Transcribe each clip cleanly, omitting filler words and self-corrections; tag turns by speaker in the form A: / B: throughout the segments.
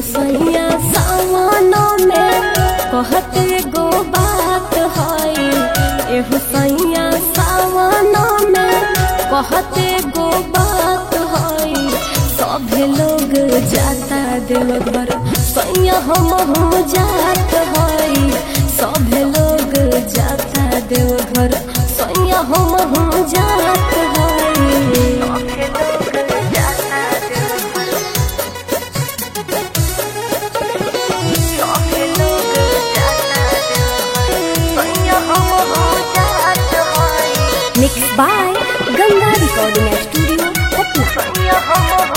A: सैया सावनो में कहते गो बात है। एहू सैया सावनो में कहते गो बात है। सभे लोग जाता देवघर सैया हमहू जात है। सभे लोग जाता देवघर सैया हमहू जात है। Mixed by Ganga Recording Studio, Patna।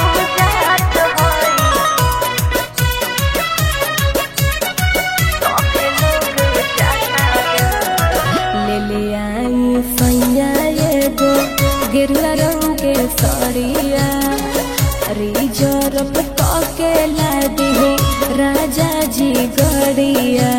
A: ले ले आई सैया एगो गेरुआ रंग के साड़िया रिजर्व के ला दे राजा जी गड़िया।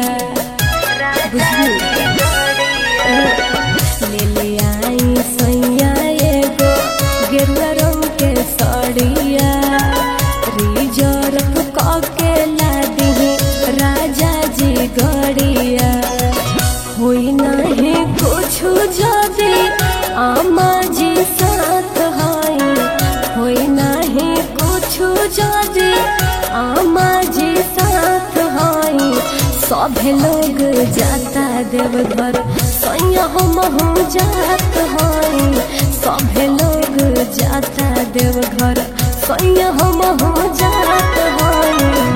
A: ले ले आई सैया एगो गेरुआ रंग के साड़िया रिजर्व के ला दे राजा जी गड़िया। होई नहीं कुछ जदि आमा जी साथ है। होई नहीं कुछ जदि आमा जी साथ है। सभे लोग जाता देवघर सैया हमहू जात है। सभे लोग जाता देवघर सैया हमहू जात है।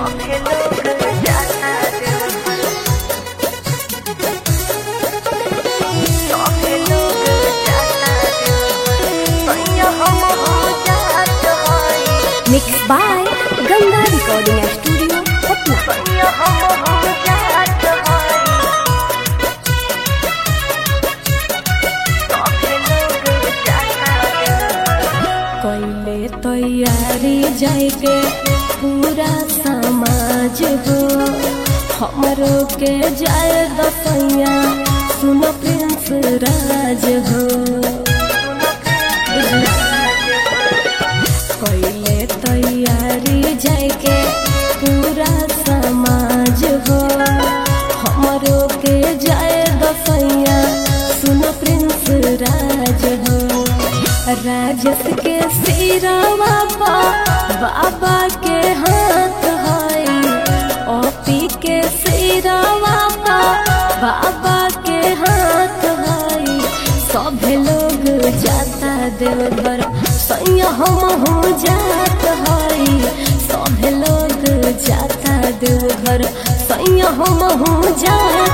A: Mixed by Ganga Recording Studio, Patna। कैले तैयारी जाके पूरा समाज हो हमरो के जाए दसैया सुनो प्रिंस राज हो। कैले तैयारी जाके पूरा समाज हो हमरो के जाए दसैया सुनो प्रिंस राज हो। राजस के सिरवा बाबा के हाथ है। ओपी के सिरवा बाबा के हाथ है। सभे लोग जाता देवघर सैया हमहू जात है। सभे लोग जाता देवघर सैया हमहू जात।